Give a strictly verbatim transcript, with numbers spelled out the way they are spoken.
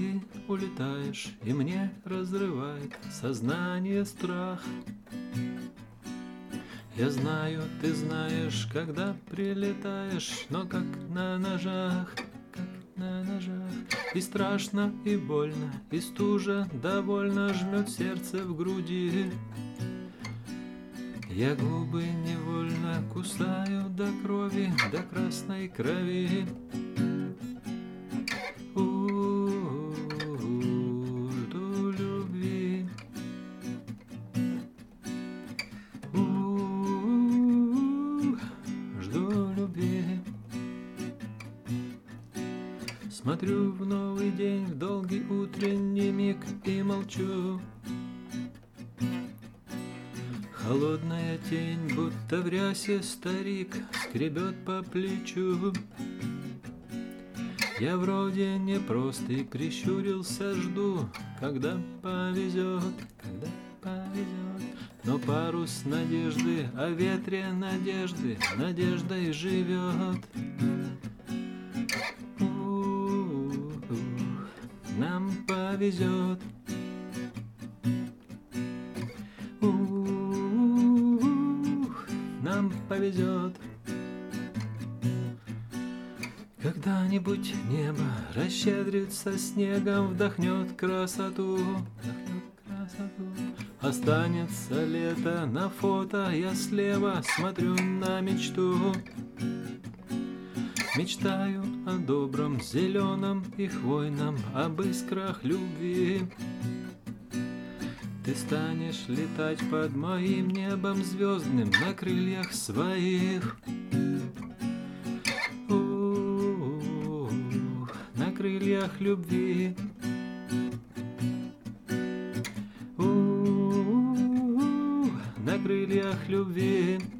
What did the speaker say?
ты улетаешь, и мне разрывает сознание страх. Я знаю, ты знаешь, когда прилетаешь, но как на ножах, как на ножах. И страшно, и больно, и стужа довольно жмет сердце в груди. Я губы невольно кусаю до крови, до красной крови. У-у-у, жду любви. У-у-у, жду любви. Смотрю в новый день, в долгий утренний миг и молчу. Холодная тень, будто в рясе старик, скребет по плечу. Я вроде не простый, прищурился, жду, когда повезет, когда повезет. Но парус надежды, о ветре надежды, надеждой живет. У-у-у, нам повезет. Нам повезет. Когда-нибудь небо расщедрится снегом, вдохнет красоту, вдохнет красоту. Останется лето на фото, я слева смотрю на мечту. Мечтаю о добром, зеленом и хвойном, об искрах любви. Ты станешь летать под моим небом звездным на крыльях своих. У-у-у, на крыльях любви. У-у-у, на крыльях любви.